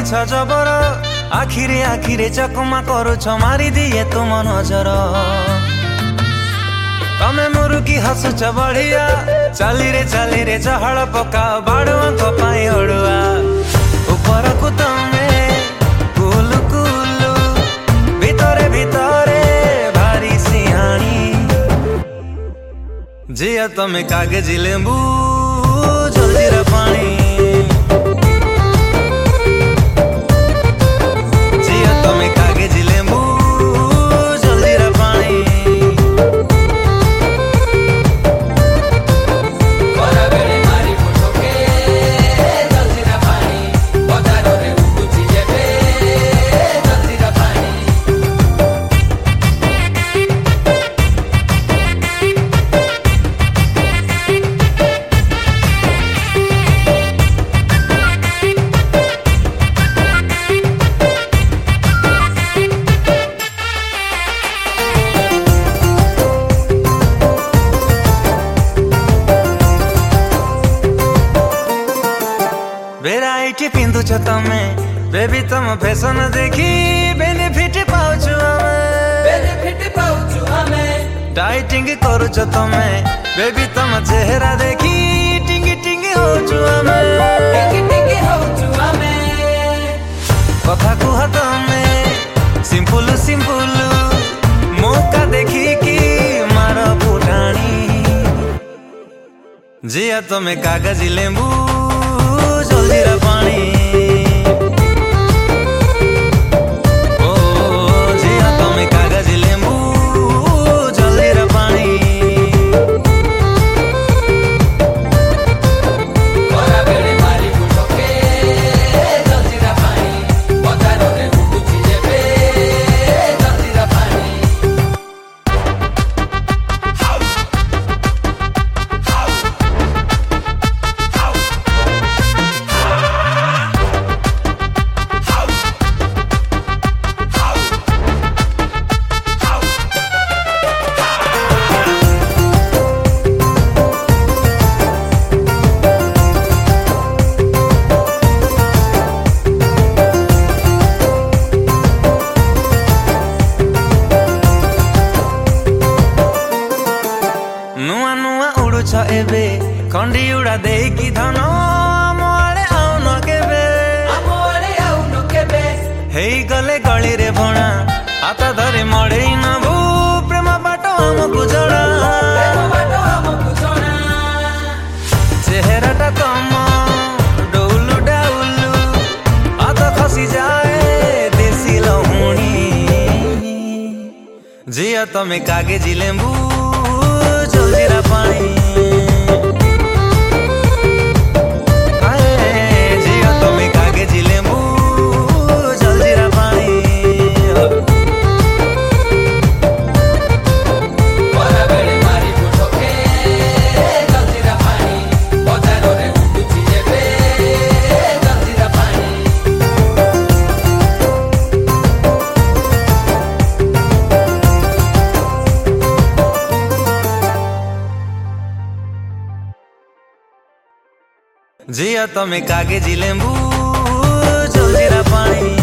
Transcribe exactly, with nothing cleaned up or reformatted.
छ जबर आखिरे आखिरे चकमा करुछ मारी दिए तुम नजर तमे मुरुकी हसुछ बढिया चाली रे चाली रे चहल पका बाडुआ कपाई हडुआ उपरकु तमे कुलु कुलु भितरे भितरे भारी सिहानी जिया तमे कागजी लेंबू जल्दीरा पानी जिया तमे कागजी लेंबू जल्दीरा पानी वेराइटी पिंधुछ तमे बेबी तम फैशन देखी बेनिफिट पाउछु हमें बेनिफिट पाउछु हमें डाइटिंग करूछ तमे बेबी तम चेहरा देखी टिंगी टिंगी होछु हमें टिंगी टिंगी होछु हमें कथा कुह तमे सिंपल सिंपल मौका देखी की मार फुटाणी जिया तमे कागजी लेंबू जल्दीरा पानी ओ जिया तमे कागजी लेंबू जल्दीरा पानी कोरा बेड़े मारी बुटके जल्दीरा पानी बजारो रे बुटुची जेबे जल्दीरा पानी नुआ नुआ उड़ुछ एबे खंडी उड़ा देकी धन आमआड़े आउन केबे आमआड़े आउन केबे हेई गले गली रे भणा आता धरे मड़ेई नबू प्रेम बाटो हमकु जणा प्रेम बाटो हमकु जणा चेहराटा तम डौलु डाउलु आता खसी जाए देसी लहुणी जिया तमे कागजी लेंबू जल्दीरा पानी जिया तमे कागजी लेंबू जल्दीरा पानी कोरा बेड़े मारी बुटके जल्दीरा पानी बजारो रे बुटुची जेबे जल्दीरा पानी जिया तमे कागजी लेंबू जल्दीरा पानी।